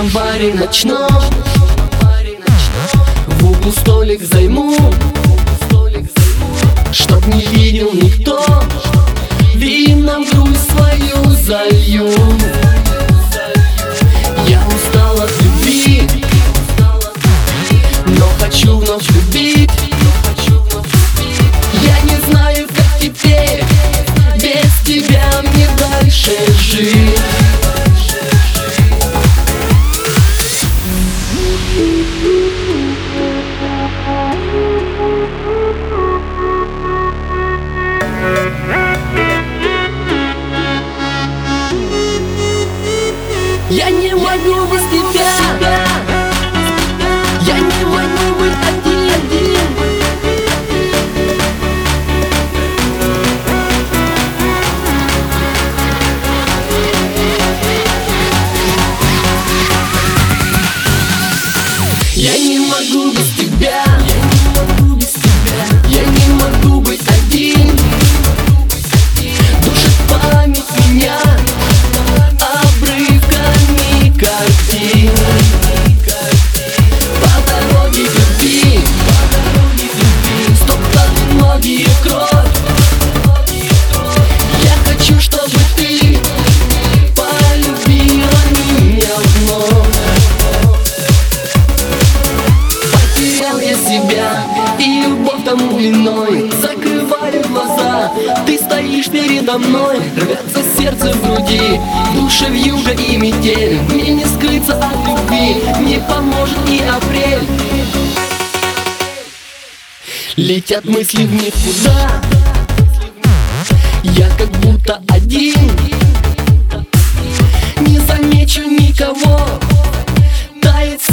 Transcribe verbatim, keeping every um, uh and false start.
душном баре ночном в углу столик займу, чтоб не видел никто. Вином грусть свою залью. Я устал от любви, но хочу вновь любить. Я не знаю, как теперь без тебя мне дальше жить. Я не могу без тебя, я не могу быть один. Я не могу без тебя, я не могу быть один. Душит память меня обрывками картин. По дороге любви стоптаны ноги в кровь. Я хочу, чтобы ты полюбила меня вновь. Потерял я себя, и любовь тому виной. Закрываю глаза, ты стоишь передо мной. Рвется сердце в груди, душа вьюга и метель. Мне не скрыться от любви, не поможет и апрель. Летят мысли в никуда, я как будто один. Не замечу никого, тает